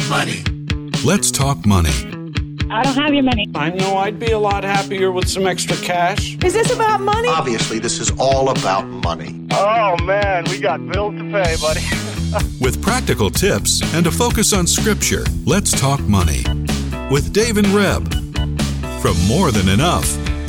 money. Let's talk money. I don't have your money. I know I'd be a lot happier with some extra cash. Is this about money? Obviously, this is all about money. Oh, man, we got bills to pay, buddy. With practical tips and a focus on scripture, let's talk money. With Dave and Reb. From More Than Enough.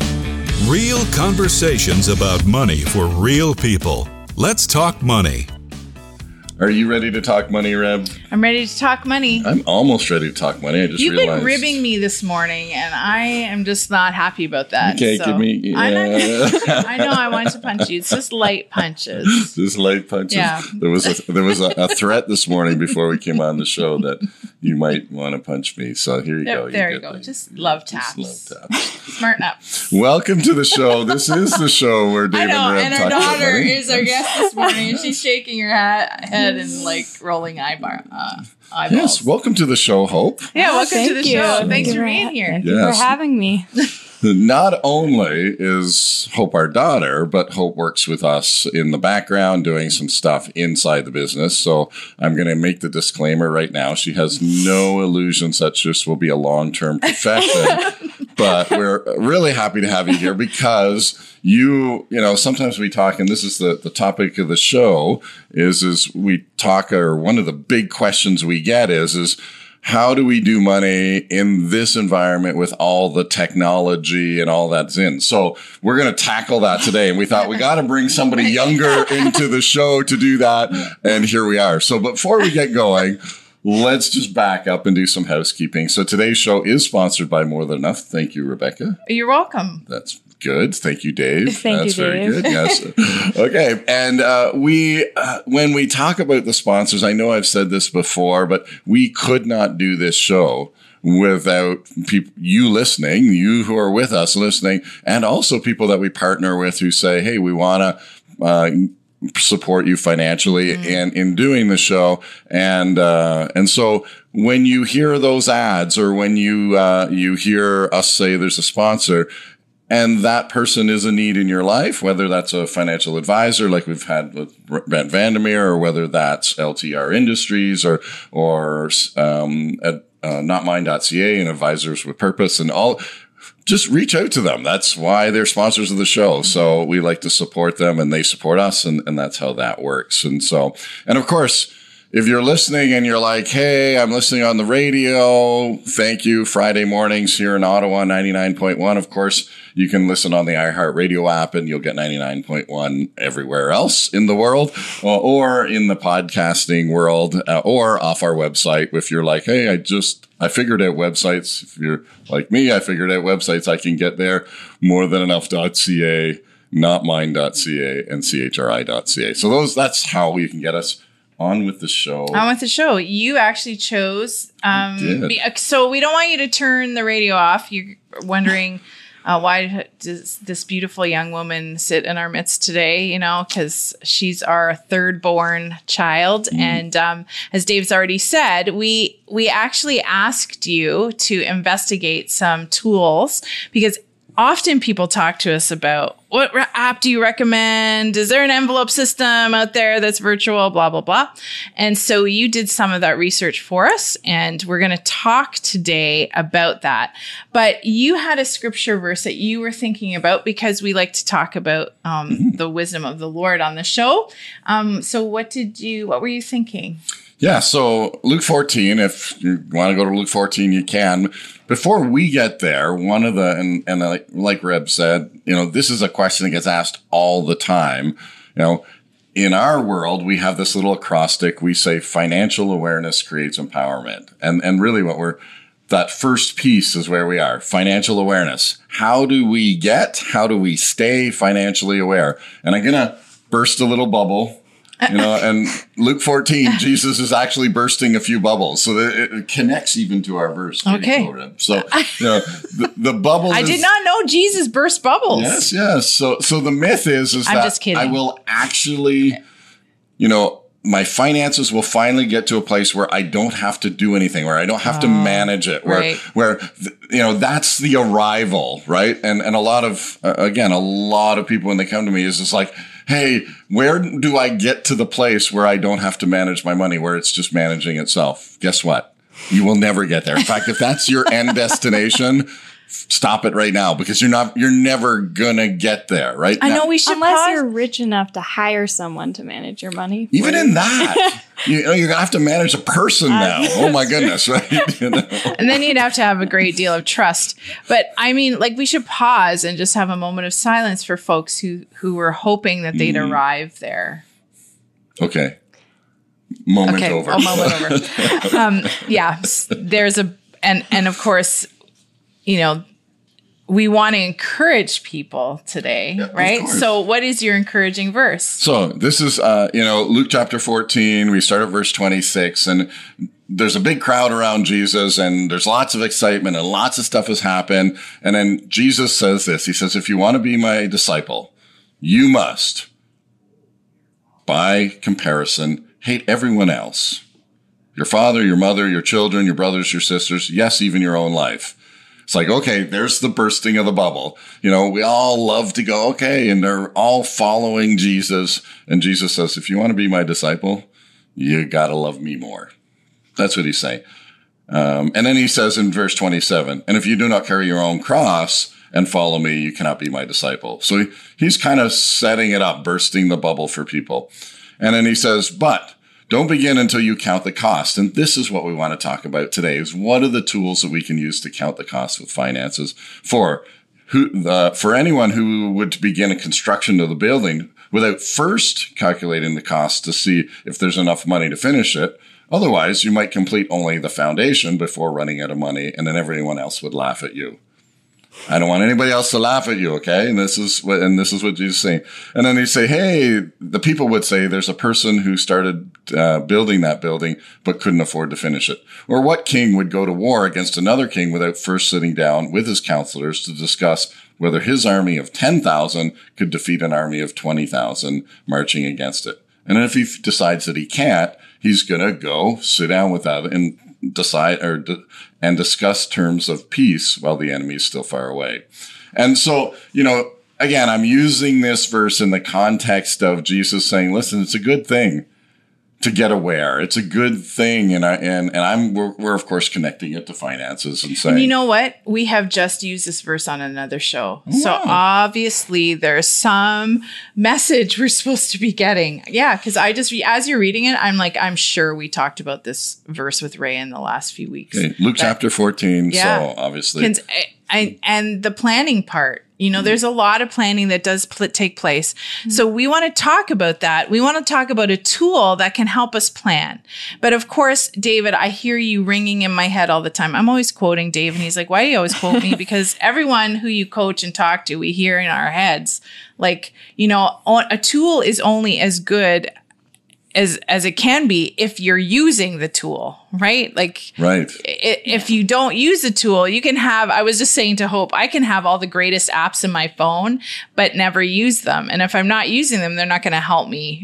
Real conversations about money for real people. Let's talk money. Are you ready to talk money, Reb? I'm ready to talk money. I'm almost ready to talk money. I just You've realized. been ribbing me this morning, and I am just not happy about that. Okay, so give me. I know I want to punch you. It's just light punches. Just light punches. Yeah. There was a threat this morning before we came on the show that you might want to punch me. So here you go. There you go. Just love taps. Just love taps. Smarten up. Welcome to the show. This is the show where Dave and Reb and talk our about daughter money. is our guest this morning, and she's shaking her head and like rolling eyeballs. Yes, welcome to the show, Hope. Yeah, welcome to the you. show. Thanks for being here. Thank you Yes. for having me. Not only is Hope our daughter, but Hope works with us in the background doing some stuff inside the business. So I'm going to make the disclaimer right now. She has no illusions that this will be a long-term profession. But we're really happy to have you here because you know, sometimes we talk, and this is the topic of the show, is we talk, or one of the big questions we get is how do we do money in this environment with all the technology and all that's in? So we're going to tackle that today. And we thought we got to bring somebody younger into the show to do that. And here we are. So before we get going, let's just back up and do some housekeeping. So today's show is sponsored by More Than Enough. Thank you, Rebecca. You're welcome. That's good. Thank you, Dave. Thank you, very Dave. good. Yes. Okay. And when we talk about the sponsors, I know I've said this before, but we could not do this show without you listening, you who are with us listening, and also people that we partner with who say, hey, we want to support you financially in doing the show. And so when you hear those ads, or when you hear us say there's a sponsor, and that person is a need in your life, whether that's a financial advisor like we've had with Brent Vandermeer, or whether that's LTR Industries or NotMine.ca and Advisors with Purpose and all, just reach out to them. That's why they're sponsors of the show. So we like to support them and they support us, and that's how that works. And of course, if you're listening and you're like, hey, I'm listening on the radio, thank you. Friday mornings here in Ottawa, 99.1. Of course, you can listen on the iHeartRadio app and you'll get 99.1 everywhere else in the world, or in the podcasting world, or off our website. If you're like, hey, I figured out websites. If you're like me, I figured out websites. I can get there. Morethanenough.ca, NotMine.ca, and CHRI.ca. So that's how you can get us. On with the show. You actually chose. Did. So we don't want you to turn the radio off. You're wondering why does this beautiful young woman sit in our midst today? You know, because she's our third born child. And as Dave's already said, we actually asked you to investigate some tools, because often people talk to us about, what app do you recommend? Is there an envelope system out there that's virtual? Blah, blah, blah. And so you did some of that research for us, and we're going to talk today about that. But you had a scripture verse that you were thinking about, because we like to talk about the wisdom of the Lord on the show. So what were you thinking? Yeah, so Luke 14, if you want to go to Luke 14, you can. Before we get there, one of the, and like Reb said, you know, this is a question that gets asked all the time. You know, in our world, we have this little acrostic. We say financial awareness creates empowerment. And really that first piece is where we are, financial awareness. How do we stay financially aware? And I'm going to burst a little bubble. You know, and Luke 14, Jesus is actually bursting a few bubbles. So that it connects even to our verse. Okay. So, you know, the bubble I did not know Jesus burst bubbles. Yes. So the myth is I'm that just kidding. I will actually, you know, my finances will finally get to a place where I don't have to do anything, where I don't have to manage it, where you know, that's the arrival, right? And a lot of people when they come to me is just like, hey, where do I get to the place where I don't have to manage my money, where it's just managing itself? Guess what? You will never get there. In fact, if that's your end destination, stop it right now, because you're never gonna get there, right? I know we should unless you're rich enough to hire someone to manage your money. Even in that, you're gonna have to manage a person now. Oh my goodness, right? You know? And then you'd have to have a great deal of trust. But I mean, like, we should pause and just have a moment of silence for folks who were hoping that they'd arrive there. Okay. Moment over. A moment over. There's and of course, you know, we want to encourage people today, right? So what is your encouraging verse? So this is, Luke chapter 14. We start at verse 26, and there's a big crowd around Jesus, and there's lots of excitement, and lots of stuff has happened. And then Jesus says this. He says, if you want to be my disciple, you must, by comparison, hate everyone else. Your father, your mother, your children, your brothers, your sisters, yes, even your own life. It's like, okay, there's the bursting of the bubble. You know, we all love to go, okay, and they're all following Jesus. And Jesus says, if you want to be my disciple, you got to love me more. That's what he's saying. And then he says in verse 27, and if you do not carry your own cross and follow me, you cannot be my disciple. So he's kind of setting it up, bursting the bubble for people. And then he says, but don't begin until you count the cost. And this is what we want to talk about today, is what are the tools that we can use to count the cost with finances for anyone who would begin a construction of the building without first calculating the cost to see if there's enough money to finish it. Otherwise, you might complete only the foundation before running out of money, and then everyone else would laugh at you. I don't want anybody else to laugh at you, okay? And this is what Jesus is saying. And then they say, hey, the people would say there's a person who started building that building but couldn't afford to finish it. Or what king would go to war against another king without first sitting down with his counselors to discuss whether his army of 10,000 could defeat an army of 20,000 marching against it? And then if he decides that he can't, he's going to go sit down with that and decide and discuss terms of peace while the enemy is still far away. And so, again, I'm using this verse in the context of Jesus saying, listen, it's a good thing to get aware. It's a good thing. And we're of course connecting it to finances and saying, and you know what? We have just used this verse on another show. Wow. So obviously there's some message we're supposed to be getting. Yeah. Cause as you're reading it, I'm like, I'm sure we talked about this verse with Ray in the last few weeks. Okay. Luke chapter 14. Yeah. So obviously. And the planning part, there's a lot of planning that does take place. So we want to talk about that. We want to talk about a tool that can help us plan. But of course, David, I hear you ringing in my head all the time. I'm always quoting Dave, and he's like, why do you always quote me? Because everyone who you coach and talk to, we hear in our heads, like, a tool is only as good as it can be if you're using the tool, right? Like, right. If you don't use the tool, you can have, I was just saying to Hope, I can have all the greatest apps in my phone, but never use them. And if I'm not using them, they're not going to help me,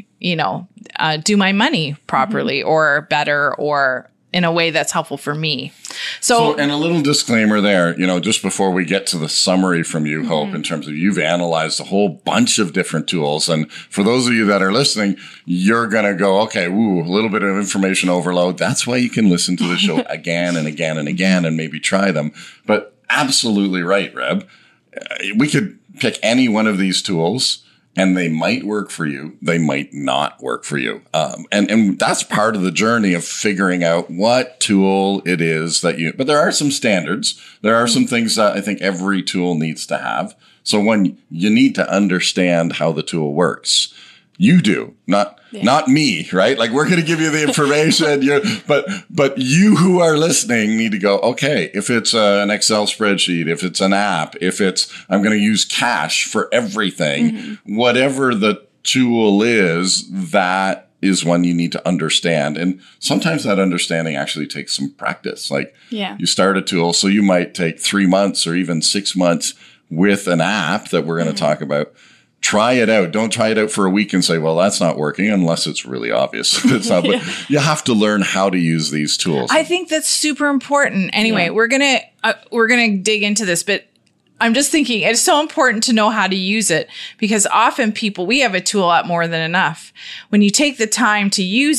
do my money properly or better or in a way that's helpful for me. So, and a little disclaimer there, just before we get to the summary from you, Hope, in terms of you've analyzed a whole bunch of different tools. And for those of you that are listening, you're going to go, okay, a little bit of information overload. That's why you can listen to the show again and again and again and maybe try them. But absolutely right, Reb. We could pick any one of these tools, and they might work for you. They might not work for you. And that's part of the journey of figuring out what tool it is but there are some standards. There are some things that I think every tool needs to have. So when you need to understand how the tool works, you do, not me, right? Like, we're going to give you the information, but you who are listening need to go, okay, if it's an Excel spreadsheet, if it's an app, I'm going to use cash for everything, whatever the tool is, that is one you need to understand. And sometimes that understanding actually takes some practice. Like, you start a tool, so you might take 3 months or even 6 months with an app that we're going to talk about. Try it out. Don't try it out for a week and say, well, that's not working, unless it's really obvious. It's not, but you have to learn how to use these tools. I think that's super important. Anyway, we're going to dig into this, but I'm just thinking it's so important to know how to use it, because often we have a tool at more than enough. When you take the time to use it,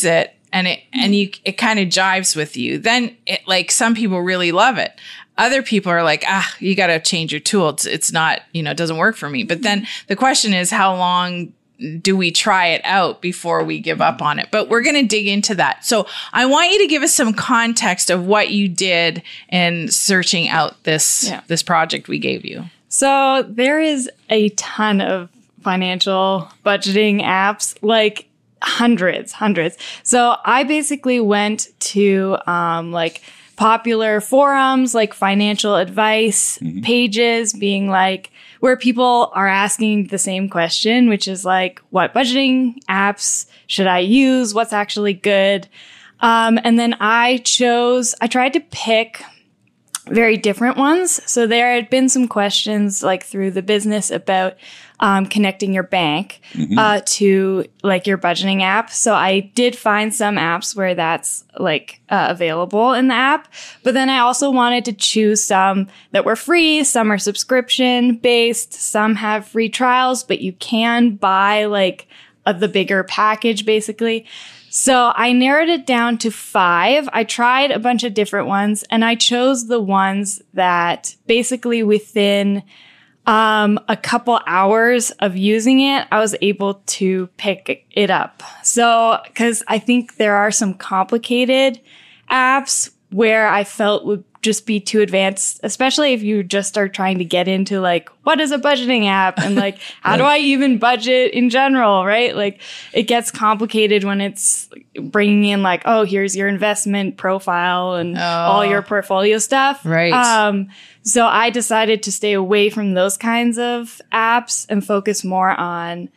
and it kind of jives with you, then it, like, some people really love it. Other people are like, you got to change your tool. It's not, it doesn't work for me. But then the question is, how long do we try it out before we give up on it? But we're going to dig into that. So I want you to give us some context of what you did in searching out this project we gave you. So there is a ton of financial budgeting apps, like hundreds. So I basically went to like popular forums, like financial advice pages, being like, where people are asking the same question, which is like, what budgeting apps should I use? What's actually good? And then I tried to pick very different ones. So there had been some questions like through the business about connecting your bank to like your budgeting app. So I did find some apps where that's like available in the app. But then I also wanted to choose some that were free. Some are subscription based. Some have free trials, but you can buy like the bigger package basically. So I narrowed it down to 5. I tried a bunch of different ones and I chose the ones that basically within a couple hours of using it, I was able to pick it up. So, cause I think there are some complicated apps where I felt would just be too advanced, especially if you just start trying to get into like, what is a budgeting app? And like, how do I even budget in general? Right? Like it gets complicated when it's bringing in like, oh, here's your investment profile and all your portfolio stuff. Right. So I decided to stay away from those kinds of apps and focus more on,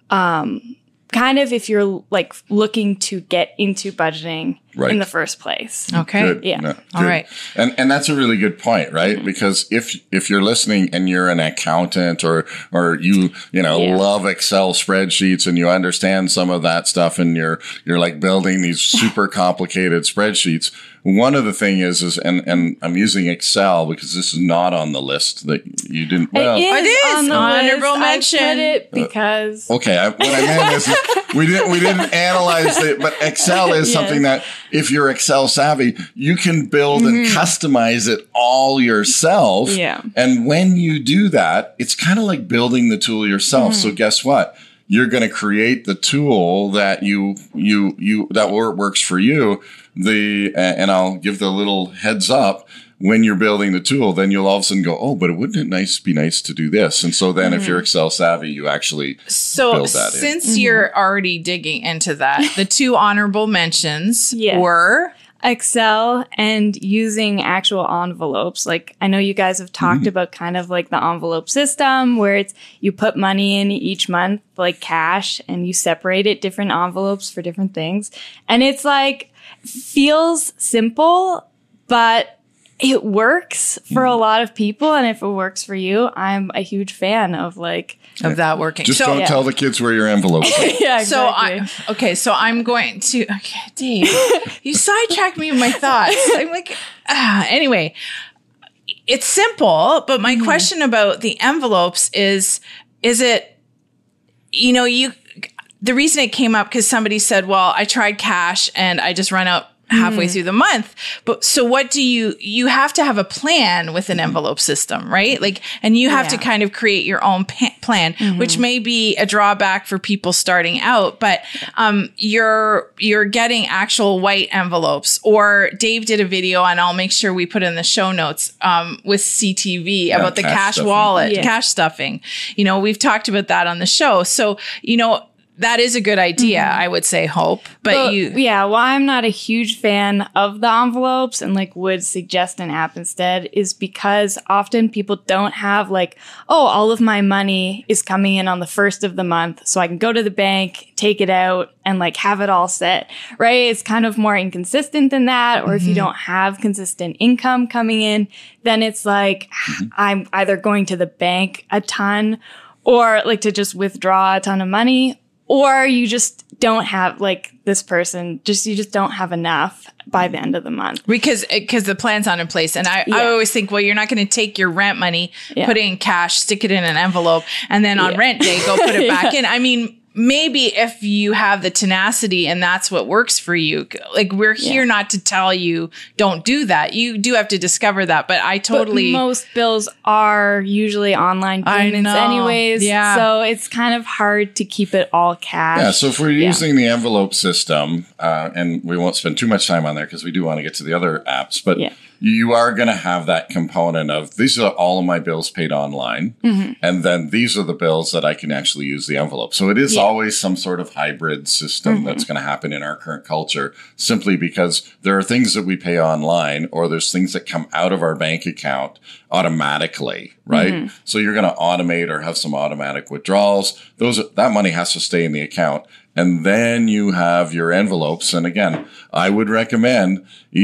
kind of if you're like looking to get into budgeting in the first place. Okay. Good. Yeah. No, all good. right. And that's a really good point, right? Because if you're listening and you're an accountant or you love Excel spreadsheets and you understand some of that stuff and you're like building these super complicated spreadsheets, one of the thing is and I'm using Excel because this is not on the list that you didn't. Well, it is on the honorable list. mention. I put it because okay. What I meant is we didn't analyze it, but Excel is something that if you're Excel savvy, you can build and customize it all yourself. Yeah. And when you do that, it's kind of like building the tool yourself. So guess what? You're going to create the tool that that works for you. And I'll give the little heads up when you're building the tool, then you'll all of a sudden go, oh, but wouldn't it be nice to do this? And so then if you're Excel savvy, you actually build that in. Since you're already digging into that, the 2 honorable mentions were Excel and using actual envelopes. Like I know you guys have talked about kind of like the envelope system where it's you put money in each month, like cash, and you separate it different envelopes for different things. And it's like feels simple, but it works for a lot of people. And if it works for you, I'm a huge fan of that working. Just don't tell the kids where your envelope is. Yeah, exactly. So I'm going to, Dave, you sidetracked me with my thoughts. I'm like, anyway, it's simple, but my question about the envelopes is it, the reason it came up because somebody said, well, I tried cash and I just run out halfway through the month. But so what do you have to have a plan with an envelope system, right? Like, and you have to kind of create your own plan, which may be a drawback for people starting out, but, you're getting actual white envelopes. Or Dave did a video, and I'll make sure we put in the show notes, with CTV about the cash wallet, cash stuffing. We've talked about that on the show. So, that is a good idea, I would say, Hope. But I'm not a huge fan of the envelopes and would suggest an app instead is because often people don't have all of my money is coming in on the 1st of the month. So I can go to the bank, take it out and have it all set, right? It's kind of more inconsistent than that. Or if you don't have consistent income coming in, then it's I'm either going to the bank a ton or to just withdraw a ton of money. Or you just don't have this person, you just don't have enough by the end of the month. Because the plan's not in place. And I always think, well, you're not going to take your rent money, put it in cash, stick it in an envelope, and then on rent day, go put it back in. I mean, maybe if you have the tenacity and that's what works for you, like we're here not to tell you don't do that. You do have to discover that. But I totally. But most bills are usually online payments anyways. Yeah. So it's kind of hard to keep it all cash. Yeah. So if we're using the envelope system, and we won't spend too much time on there because we do want to get to the other apps, but you are going to have that component of these are all of my bills paid online. And then these are the bills that I can actually use the envelope. So it is always some sort of hybrid system that's going to happen in our current culture, simply because there are things that we pay online or there's things that come out of our bank account automatically, right? So you're going to automate or have some automatic withdrawals. That money has to stay in the account. And then you have your envelopes. And again, I would recommend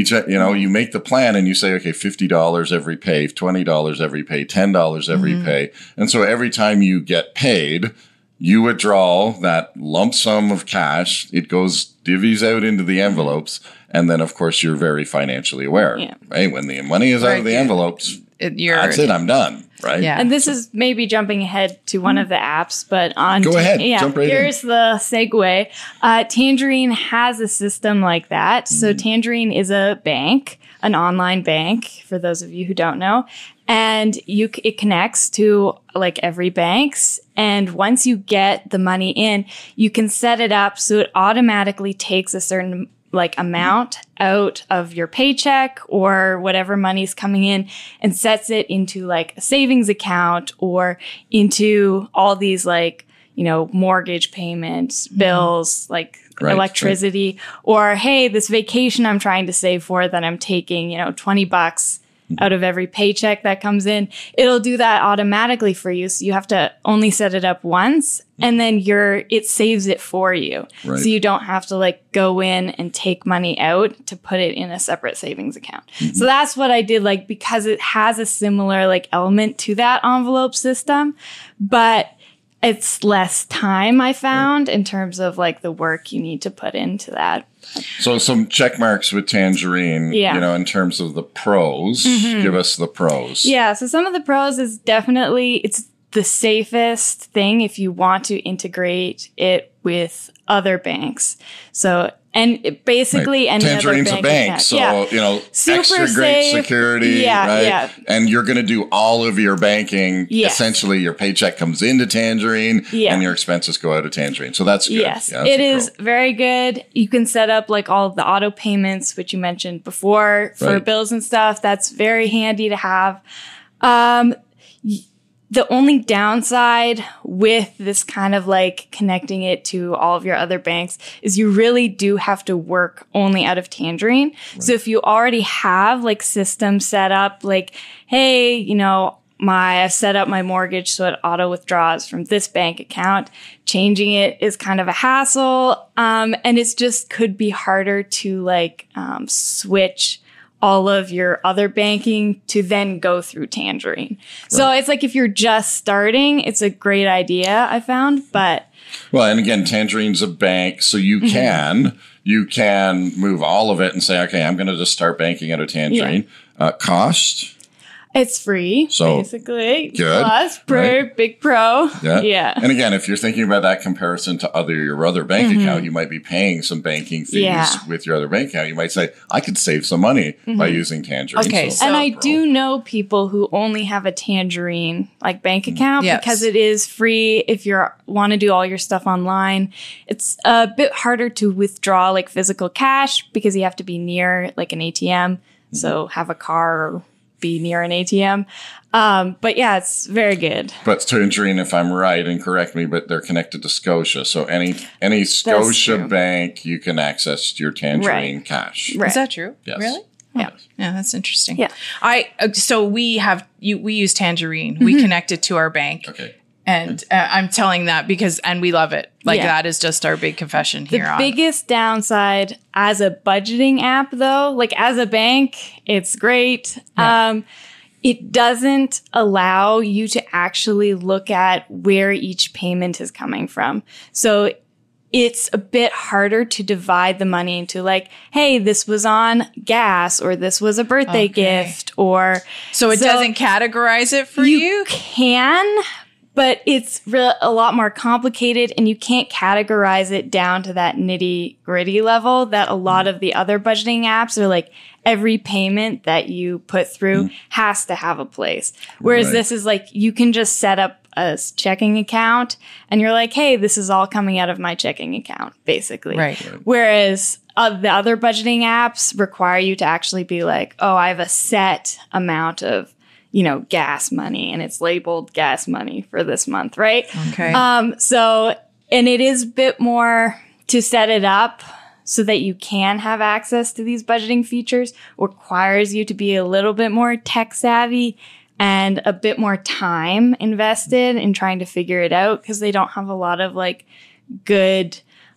you make the plan and you say, okay, $50 every pay, $20 every pay, $10 every pay. And so every time you get paid, you withdraw that lump sum of cash. It divvies out into the envelopes. And then, of course, you're very financially aware, right? When the money is out of the envelopes, that's it. I'm done. Right. Yeah. And this is maybe jumping ahead to one of the apps, but go ahead. Jump right here's in. the segue. Tangerine has a system like that. So Tangerine is a bank, an online bank, for those of you who don't know. And it connects to like every bank's. And once you get the money in, you can set it up so it automatically takes a certain amount out of your paycheck or whatever money's coming in and sets it into like a savings account or into all these mortgage payments, bills, electricity, or, hey, this vacation I'm trying to save for that I'm taking, $20 out of every paycheck that comes in. It'll do that automatically for you. So you have to only set it up once and then it saves it for you. Right. So you don't have to go in and take money out to put it in a separate savings account. So that's what I did, because it has a similar element to that envelope system, but it's less time I found in terms of the work you need to put into that. So some check marks with Tangerine, in terms of the pros. Give us the pros. Yeah. So some of the pros is definitely it's the safest thing if you want to integrate it with other banks. So, and it basically any Tangerine's other a bank, so super extra safe. great security, right? Yeah. And you're going to do all of your banking. Yes. Essentially, your paycheck comes into Tangerine, and your expenses go out of Tangerine. So that's good. Yes, yeah, it is very good. You can set up all of the auto payments, which you mentioned before, for bills and stuff. That's very handy to have. The only downside with this kind of connecting it to all of your other banks is you really do have to work only out of Tangerine. Right. So if you already have systems set up, hey, I've set up my mortgage so it auto withdraws from this bank account. Changing it is kind of a hassle. And it's just could be harder to switch all of your other banking to then go through Tangerine. Right. So it's if you're just starting, it's a great idea, I found, but. Well, and again, Tangerine's a bank, so you can move all of it and say, okay, I'm going to just start banking out of Tangerine. Cost? It's free, so basically. Good. Plus, big pro. Yeah. And again, if you're thinking about that comparison to your other bank account, you might be paying some banking fees with your other bank account. You might say, I could save some money by using Tangerine. Okay. And I do know people who only have a Tangerine bank account because it is free if you want to do all your stuff online. It's a bit harder to withdraw physical cash because you have to be near an ATM. So have a car or be near an ATM. But yeah, it's very good. But Tangerine, if I'm right, and correct me, but they're connected to Scotia. So any Scotia bank, you can access your Tangerine cash. Right. Is that true? Yes. Really? Yeah. Yeah, that's interesting. Yeah. So we use Tangerine. We connect it to our bank. Okay. And I'm telling that and we love it. That is just our big confession here. The biggest downside as a budgeting app, though, as a bank, it's great. Yeah. It doesn't allow you to actually look at where each payment is coming from. So it's a bit harder to divide the money into hey, this was on gas or this was a birthday gift or. So it doesn't categorize it for you? You can. but it's a lot more complicated, and you can't categorize it down to that nitty gritty level that a lot of the other budgeting apps are like, every payment that you put through has to have a place. Whereas this is like, you can just set up a checking account and you're like, hey, this is all coming out of my checking account, basically. Right. Whereas the other budgeting apps require you to actually be like, oh, I have a set amount of, gas money, and it's labeled gas money for this month, right? Okay. So, and it is a bit more to set it up so that you can have access to these budgeting features, requires you to be a little bit more tech savvy and a bit more time invested in trying to figure it out, because they don't have a lot of like good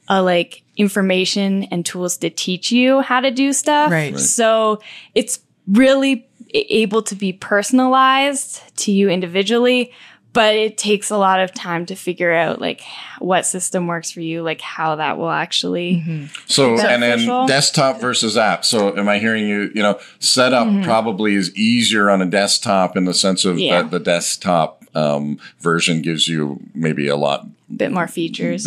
information and tools to teach you how to do stuff. Right. So it's really able to be personalized to you individually, but it takes a lot of time to figure out like what system works for you, like how that will actually. So, and beneficial. then desktop versus app. So am I hearing you, setup probably is easier on a desktop in the sense of that the desktop version gives you maybe a bit more features.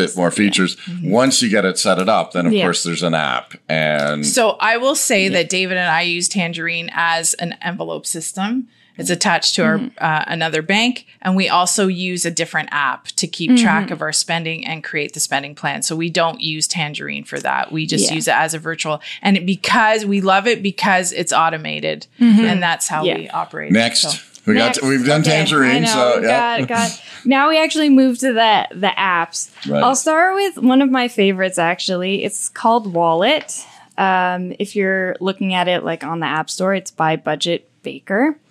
Once you get it set it up, then of course there's an app. And so I will say that David and I use Tangerine as an envelope system. It's attached to our another bank, and we also use a different app to keep track of our spending and create the spending plan. So we don't use Tangerine for that. We just use it as a virtual, and because we love it because it's automated, and that's how we operate. Next. So. We've done Tangerine. So got. Now we actually move to the apps. Right. I'll start with one of my favorites. Actually, it's called Wallet. If you're looking at it like on the App Store, it's by Budget Baker.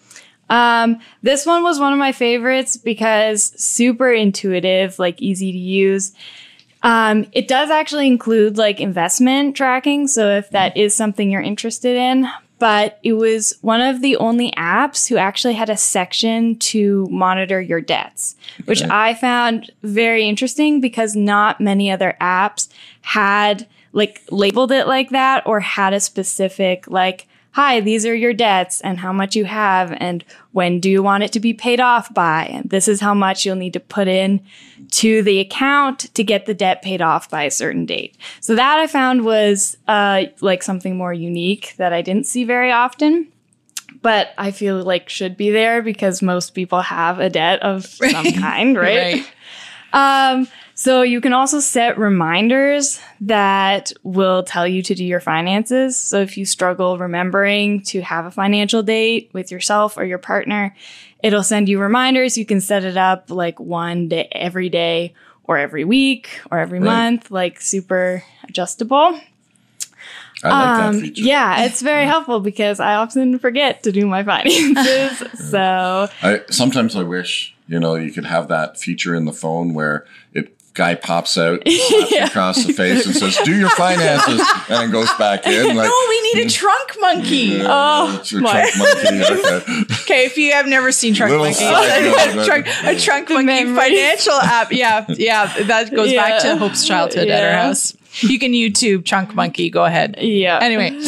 This one was one of my favorites because super intuitive, like easy to use. It does actually include like investment tracking. So if that is something you're interested in, but it was one of the only apps who actually had a section to monitor your debts, which I found very interesting because not many other apps had like labeled it like that or had a specific like, hi, these are your debts and how much you have and when do you want it to be paid off by? And this is how much you'll need to put in to the account to get the debt paid off by a certain date. So that I found was like something more unique that I didn't see very often, but I feel like should be there because most people have a debt of some kind, right? So you can also set reminders that will tell you to do your finances. So if you struggle remembering to have a financial date with yourself or your partner, it'll send you reminders. You can set it up like one day, every day or every week or every month, like super adjustable. I like that feature. Yeah, it's very helpful because I often forget to do my finances. So sometimes I wish, you could have that feature in the phone where guy pops out, slaps you across the face and says, do your finances, and then goes back in. Like, no, we need a trunk monkey. Trunk monkey. Okay, if you have never seen Trunk Monkey, a Trunk Monkey memory. financial app. Yeah, that goes back to Hope's childhood at our house. You can YouTube Trunk Monkey. Go ahead. Yeah.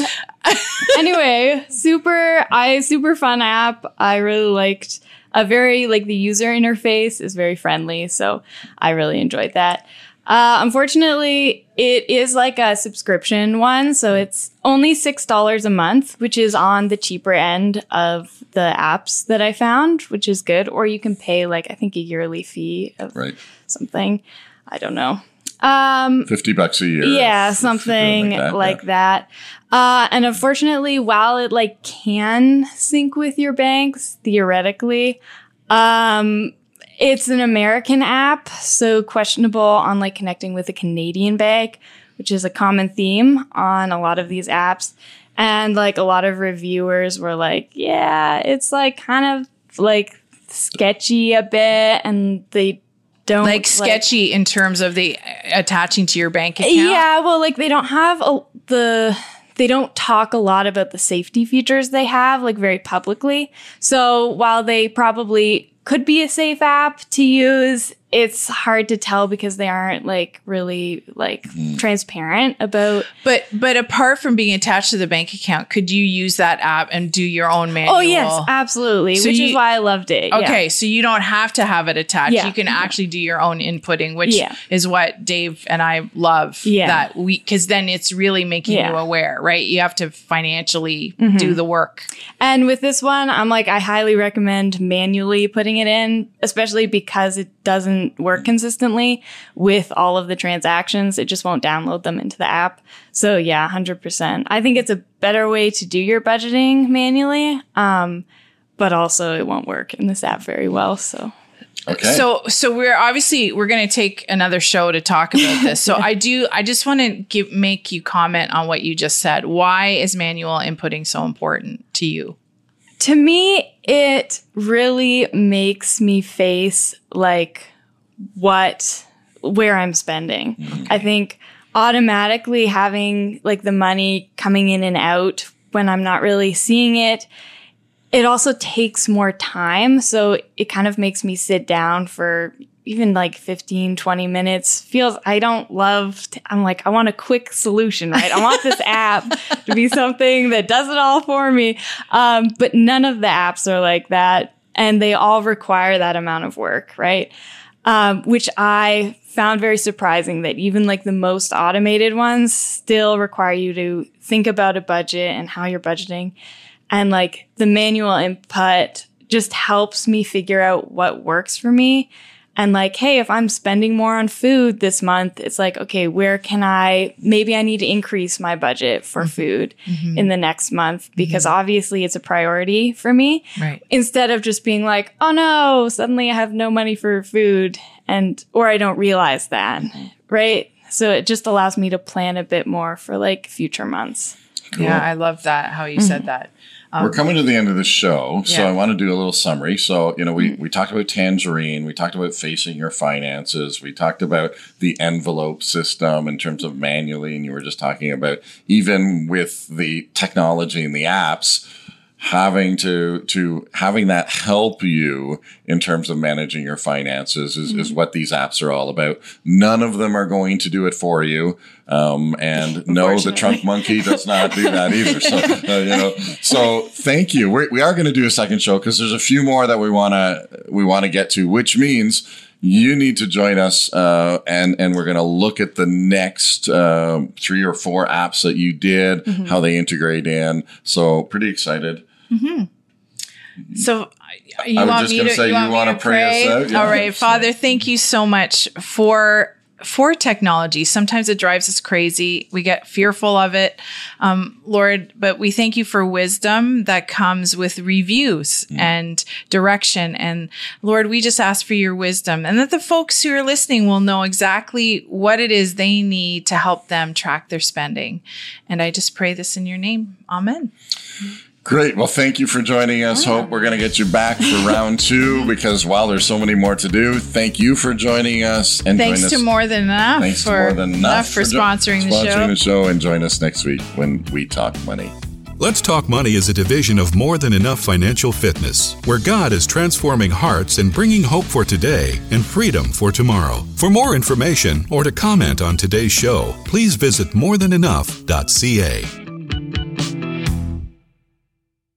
Anyway, super fun app. I really liked. The user interface is very friendly, so I really enjoyed that. Unfortunately, it is like a subscription one, so it's only $6 a month, which is on the cheaper end of the apps that I found, which is good. Or you can pay I think a yearly fee of something. I don't know. $50 a year. Yeah, something like that. And unfortunately, while it can sync with your banks, theoretically, it's an American app, so questionable on connecting with a Canadian bank, which is a common theme on a lot of these apps. And a lot of reviewers were like, yeah, it's kind of sketchy a bit, and they don't sketchy in terms of the attaching to your bank account. Yeah, well, they don't have they don't talk a lot about the safety features they have very publicly. So while they probably could be a safe app to use, it's hard to tell because they aren't like really like transparent about. But apart from being attached to the bank account, could you use that app and do your own manual? Oh yes, absolutely. So which is why I loved it. Okay, so you don't have to have it attached. Yeah. You can actually do your own inputting, which is what Dave and I love. Yeah. Because then it's really making you aware, right? You have to financially do the work. And with this one, I'm like, I highly recommend manually putting it in, especially because it doesn't work consistently with all of the transactions. It just won't download them into the app. So yeah, 100%. I think it's a better way to do your budgeting manually. But also it won't work in this app very well. So. Okay. So we're going to take another show to talk about this. So I just want to make you comment on what you just said. Why is manual inputting so important to you? To me, it really makes me face like where I'm spending. I think automatically having like the money coming in and out when I'm not really seeing it, it also takes more time. So it kind of makes me sit down for even like 15, 20 minutes. I'm like, I want a quick solution, right? I want this app to be something that does it all for me. But none of the apps are like that. And they all require that amount of work, right? Which I found very surprising that even like the most automated ones still require you to think about a budget and how you're budgeting. And like the manual input just helps me figure out what works for me. And like, hey, if I'm spending more on food this month, it's like, okay, maybe I need to increase my budget for food in the next month because obviously it's a priority for me. Right. Instead of just being like, oh no, suddenly I have no money for food or I don't realize that. Right. So it just allows me to plan a bit more for like future months. Cool. Yeah. I love that. How you said that. We're coming to the end of the show, so I want to do a little summary. So, we talked about Tangerine, we talked about facing your finances, we talked about the envelope system in terms of manually, and you were just talking about even with the technology and the apps, having that help you in terms of managing your finances is what these apps are all about. None of them are going to do it for you. And no, the Trunk Monkey does not do that either. So, so thank you. We are going to do a second show because there's a few more that we want to get to, which means you need to join us. And we're going to look at the next 3 or 4 apps that you did, how they integrate in. So pretty excited. So you I was want just me going to to say, you want to pray us out? Yeah. All right, Father, thank you so much for technology. Sometimes it drives us crazy. We get fearful of it, Lord, but we thank you for wisdom that comes with reviews and direction. And Lord, we just ask for your wisdom and that the folks who are listening will know exactly what it is they need to help them track their spending. And I just pray this in your name. Amen. Great. Well, thank you for joining us. Hope we're going to get you back for round 2 because while there's so many more to do, thank you for joining us. And thanks to More Than Enough for sponsoring the show. And join us next week when we talk money. Let's Talk Money is a division of More Than Enough Financial Fitness, where God is transforming hearts and bringing hope for today and freedom for tomorrow. For more information or to comment on today's show, please visit morethanenough.ca.